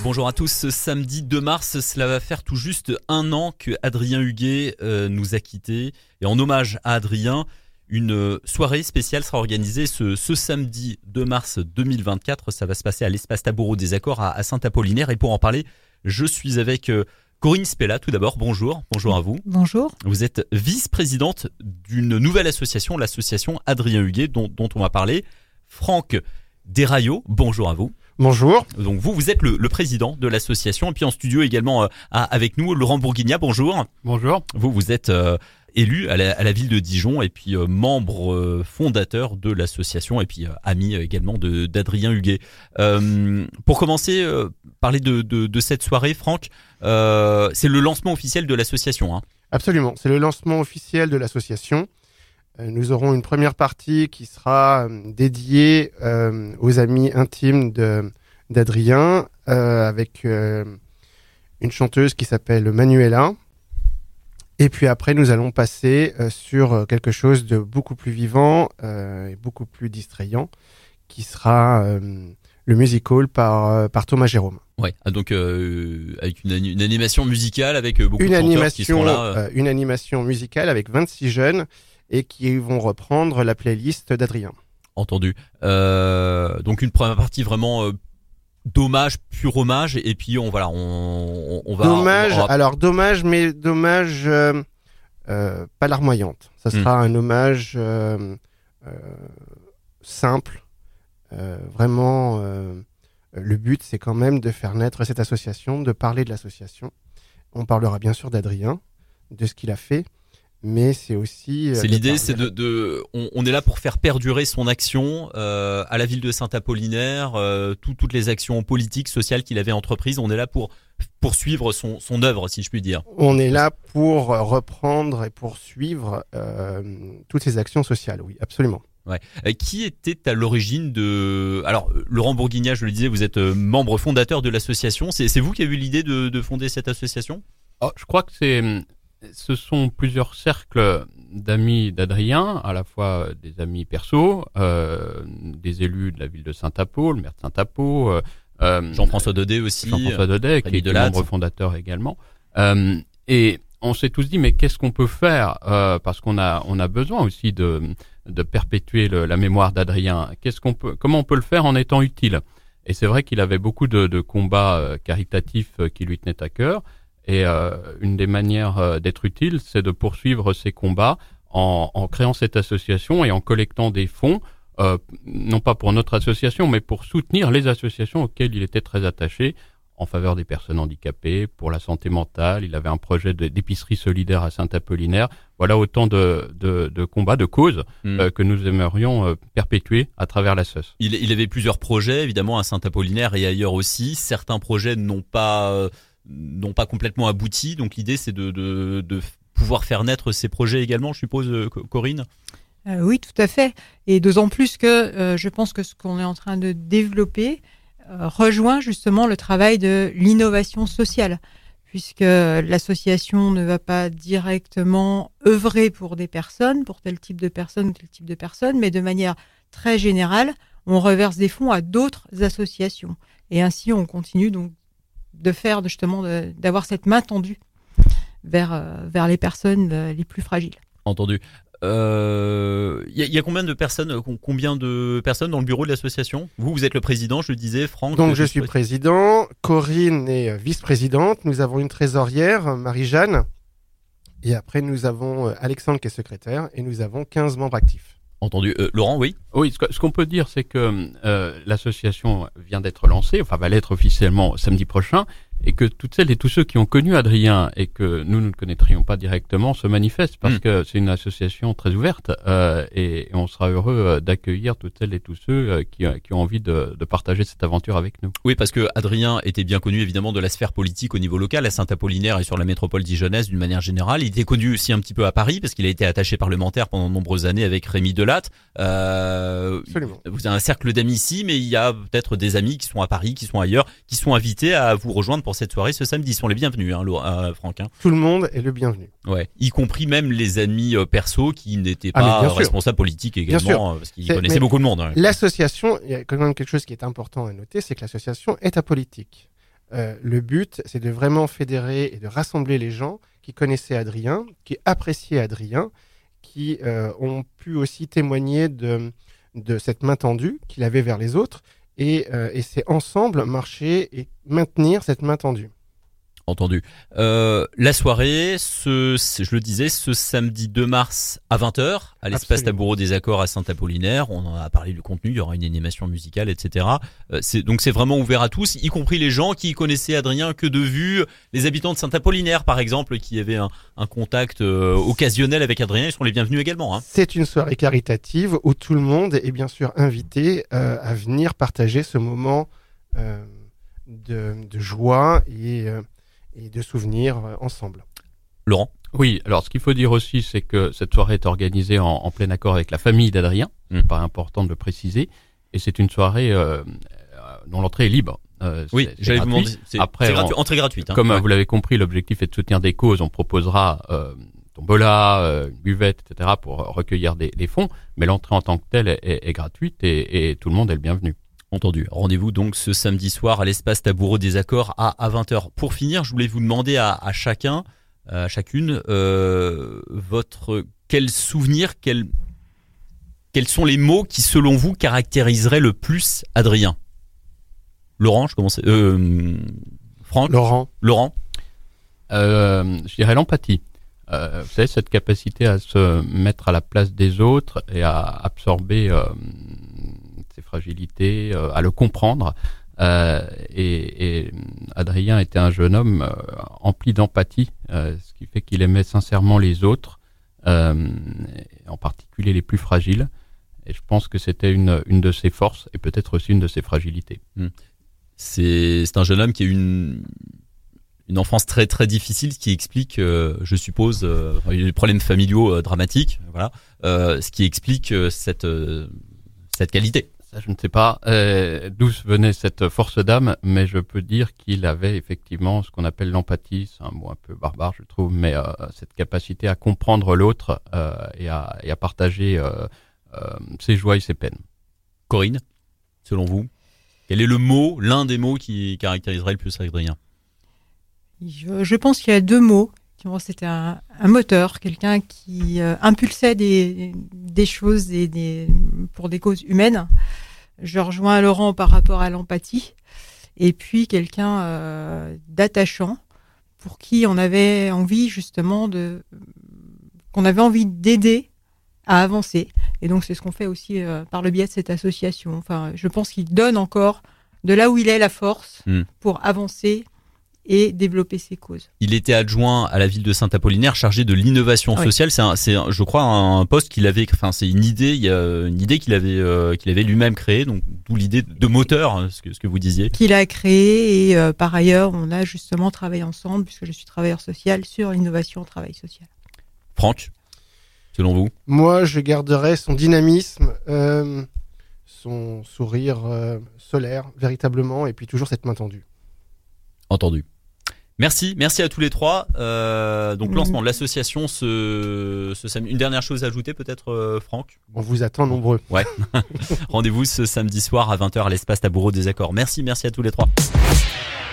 Bonjour à tous, ce samedi 2 mars, cela va faire tout juste un an que Adrien Huguet nous a quittés. Et en hommage à Adrien, une soirée spéciale sera organisée ce samedi 2 mars 2024. Ça va se passer à l'espace Taboureau des Accords à Saint-Apollinaire. Et pour en parler, je suis avec Corinne Spella. Tout d'abord, bonjour à vous. Bonjour. Vous êtes vice-présidente d'une nouvelle association, l'association Adrien Huguet, dont on va parler. Franck Desraillaux, bonjour à vous. Bonjour. Donc vous êtes le président de l'association. Et puis en studio également avec nous, Laurent Bourguignat, bonjour. Bonjour. Vous êtes élu à la ville de Dijon et puis membre fondateur de l'association et puis ami également d'Adrien Huguet. Pour commencer, parler de cette soirée, Franck, c'est le lancement officiel de l'association. Hein. Absolument, c'est le lancement officiel de l'association. Nous aurons une première partie qui sera dédiée aux amis intimes d'Adrien avec une chanteuse qui s'appelle Manuela. Et puis après, nous allons passer sur quelque chose de beaucoup plus vivant et beaucoup plus distrayant qui sera le musical par Thomas Jérôme. Ouais, donc avec une animation musicale avec beaucoup de chanteurs qui seront là. Une animation musicale avec 26 jeunes et qui vont reprendre la playlist d'Adrien. Entendu. Donc une première partie vraiment dommage, pur hommage, et puis on va. Dommage, mais dommage pas larmoyante. Ça sera un hommage simple. Vraiment, le but, c'est quand même de faire naître cette association, de parler de l'association. On parlera bien sûr d'Adrien, de ce qu'il a fait. Mais c'est aussi... C'est l'idée, c'est on est là pour faire perdurer son action à la ville de Saint-Apollinaire, toutes les actions politiques, sociales qu'il avait entreprises. On est là pour poursuivre son œuvre, si je puis dire. On est là pour reprendre et poursuivre toutes ces actions sociales, oui, absolument. Ouais. Qui était à l'origine de... Alors, Laurent Bourguignat, je le disais, vous êtes membre fondateur de l'association. C'est vous qui avez eu l'idée de fonder cette association ? Je crois que ce sont plusieurs cercles d'amis d'Adrien, à la fois des amis perso, des élus de la ville de Saint-Apo, le maire de Saint-Apo, Jean-François Daudet aussi, Jean-François Daudet, qui est membre fondateur également. Et on s'est tous dit, mais qu'est-ce qu'on peut faire parce qu'on a besoin aussi de perpétuer la mémoire d'Adrien. Comment on peut le faire en étant utile ? Et c'est vrai qu'il avait beaucoup de combats caritatifs qui lui tenaient à cœur. Et une des manières d'être utile, c'est de poursuivre ces combats en créant cette association et en collectant des fonds, non pas pour notre association, mais pour soutenir les associations auxquelles il était très attaché, en faveur des personnes handicapées, pour la santé mentale. Il avait un projet d'épicerie solidaire à Saint-Apollinaire. Voilà autant de combats, de causes que nous aimerions perpétuer à travers l'association. Il avait plusieurs projets, évidemment, à Saint-Apollinaire et ailleurs aussi. Certains projets n'ont pas complètement abouti, donc l'idée c'est de pouvoir faire naître ces projets également, je suppose, Corinne. Oui, tout à fait, et d'autant plus que je pense que ce qu'on est en train de développer rejoint justement le travail de l'innovation sociale, puisque l'association ne va pas directement œuvrer pour des personnes, pour tel type de personnes ou tel type de personnes, mais de manière très générale, on reverse des fonds à d'autres associations, et ainsi on continue donc d'avoir cette main tendue vers les personnes les plus fragiles. Entendu. Y a combien de personnes dans le bureau de l'association ? Vous êtes le président, je le disais, Franck. Donc je suis président, Corinne est vice-présidente, nous avons une trésorière, Marie-Jeanne, et après nous avons Alexandre qui est secrétaire, et nous avons 15 membres actifs. Entendu. Laurent, oui ? Oui, ce qu'on peut dire, c'est que l'association vient d'être lancée, va l'être officiellement samedi prochain, et que toutes celles et tous ceux qui ont connu Adrien et que nous ne connaîtrions pas directement se manifestent parce que c'est une association très ouverte et on sera heureux d'accueillir toutes celles et tous ceux qui ont envie de partager cette aventure avec nous. Oui, parce que Adrien était bien connu évidemment de la sphère politique au niveau local, à Saint-Apollinaire et sur la métropole dijonnaise d'une manière générale. Il était connu aussi un petit peu à Paris parce qu'il a été attaché parlementaire pendant de nombreuses années avec Rémi Delatte. Absolument. Vous avez un cercle d'amis ici, mais il y a peut-être des amis qui sont à Paris, qui sont ailleurs, qui sont invités à vous rejoindre pour cette soirée ce samedi. Ils sont les bienvenus, Franck. Tout le monde est le bienvenu. Ouais, y compris même les amis perso qui n'étaient pas responsables politiques également, parce qu'ils connaissaient beaucoup de monde. Ouais. L'association, il y a quand même quelque chose qui est important à noter, c'est que l'association est apolitique. Le but, c'est de vraiment fédérer et de rassembler les gens qui connaissaient Adrien, qui appréciaient Adrien, qui ont pu aussi témoigner de cette main tendue qu'il avait vers les autres, et c'est ensemble marcher et maintenir cette main tendue. Entendu. La soirée, je le disais, ce samedi 2 mars à 20h, à l'espace Taboureau des Accords à Saint-Apollinaire. On en a parlé du contenu, il y aura une animation musicale, etc. Donc c'est vraiment ouvert à tous, y compris les gens qui connaissaient Adrien que de vue. Les habitants de Saint-Apollinaire, par exemple, qui avaient un contact occasionnel avec Adrien, ils sont les bienvenus également. C'est une soirée caritative où tout le monde est bien sûr invité à venir partager ce moment de joie et de souvenirs ensemble. Laurent ? Oui, alors ce qu'il faut dire aussi, c'est que cette soirée est organisée en plein accord avec la famille d'Adrien, c'est pas important de le préciser, et c'est une soirée dont l'entrée est libre. Oui, j'allais vous demander, c'est entrée gratuite. Comme vous l'avez compris, l'objectif est de soutenir des causes, on proposera tombola, buvette, etc. pour recueillir des fonds, mais l'entrée en tant que telle est gratuite et tout le monde est le bienvenu. Entendu. Rendez-vous donc ce samedi soir à l'espace Taboureau des Accords à 20h. Pour finir, je voulais vous demander à chacune, quel souvenir, quels sont les mots qui, selon vous, caractériseraient le plus Adrien ? Laurent, je commence. Franck ? Laurent ? Je dirais l'empathie. Vous savez, cette capacité à se mettre à la place des autres et à absorber ses fragilités, à le comprendre. Et Adrien était un jeune homme empli d'empathie, ce qui fait qu'il aimait sincèrement les autres, en particulier les plus fragiles. Et je pense que c'était une de ses forces et peut-être aussi une de ses fragilités. C'est un jeune homme qui a eu une enfance très très difficile, ce qui explique, je suppose, il y a des problèmes familiaux dramatiques, voilà, ce qui explique cette qualité. Ça, je ne sais pas d'où venait cette force d'âme, mais je peux dire qu'il avait effectivement ce qu'on appelle l'empathie. C'est un mot un peu barbare, je trouve, mais cette capacité à comprendre l'autre et à partager ses joies et ses peines. Corinne, selon vous, quel est le mot, l'un des mots qui caractériserait le plus Adrien ? Je pense qu'il y a deux mots. C'était un moteur, quelqu'un qui impulsait des choses pour des causes humaines. Je rejoins Laurent par rapport à l'empathie. Et puis quelqu'un d'attachant pour qui on avait envie justement d'aider à avancer. Et donc c'est ce qu'on fait aussi par le biais de cette association. Enfin, je pense qu'il donne encore de là où il est la force pour avancer et développer ses causes. Il était adjoint à la ville de Saint-Apollinaire, chargé de l'innovation sociale. C'est je crois, un poste qu'il avait. Enfin, c'est une idée. Il y a une idée qu'il avait lui-même créée. Donc, d'où l'idée de moteur, ce que vous disiez. Qu'il a créé et par ailleurs, on a justement travaillé ensemble, puisque je suis travailleur social, sur l'innovation au travail social. Franck, selon vous ? Moi, je garderais son dynamisme, son sourire solaire, véritablement, et puis toujours cette main tendue. Entendu. Merci à tous les trois. Donc lancement de l'association ce samedi. Une dernière chose à ajouter peut-être, Franck ? On vous attend nombreux. Ouais. Rendez-vous ce samedi soir à 20h à l'espace Taboureau des Accords. Merci à tous les trois.